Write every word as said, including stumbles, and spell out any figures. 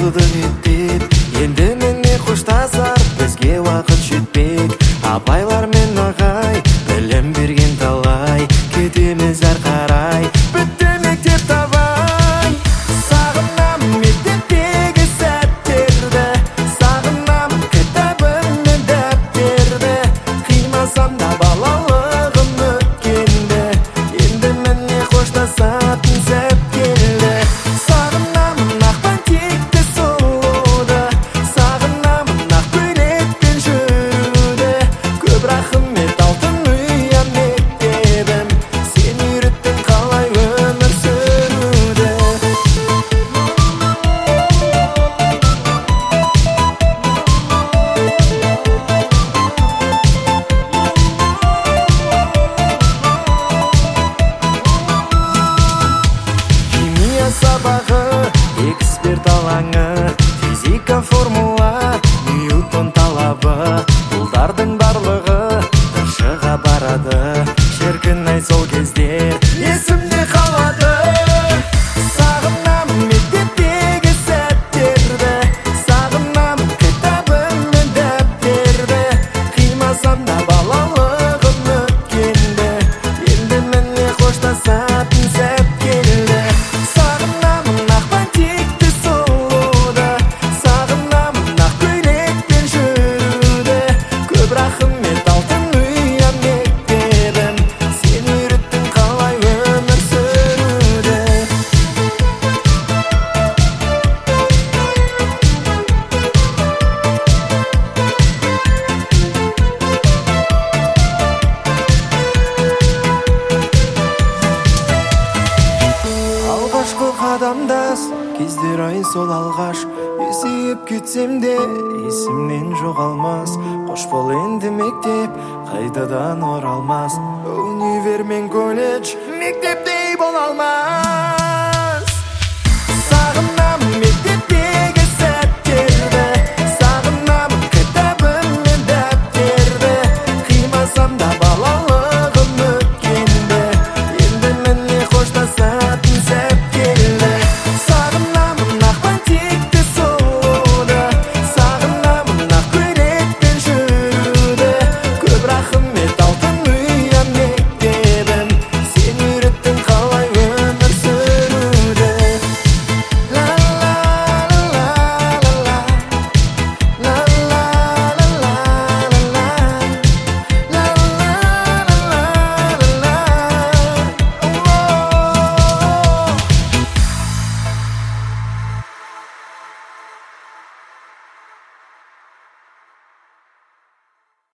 окудук эттеп, энди мени коштасар бизге убакыт жетпек. Апайлар мен агай билим берген талай, кетемиз ар карай, бүтү мектеп табай. Сагынам мектептеги сәттерди, сагынам китабым мен дәптерди. Кыймасам да балалыгым өткенди, энди мени коштасатын сәт келди. Сагынам ак бантикти сулууду, сагынам ак көйлекпен жүрүүдү. Көп рахмет алтын уя мектебим, сен үйрөттүң калай өмүр сүрүүдү. Химия сабагы, эксперт алаңы, физика формула, Ньютон талабы. Булдардын барлыгы тышыга барады, шеркин ай сол кездер эсимде калады. Сагынам мектептеги сәттерди, сагынам китабым мен дәптерди. Кыймасам да балалыгым өткенди, энди мени коштасатын сәт келди. Сагынам ак бантикти сулууду, сагынам ак көйлекпен жүрүүдү. Көп рахмет алтын уя мектебим, сен үйрөттүң калай өмүр сүрүүдү. Алгашкы кадамдас кездер ай сол алгаш, эсип кетсем де эсимден жоголмас. Кош бол энди мектеп кайдадан оралмас, универ мен колледж мектептей боло алмас.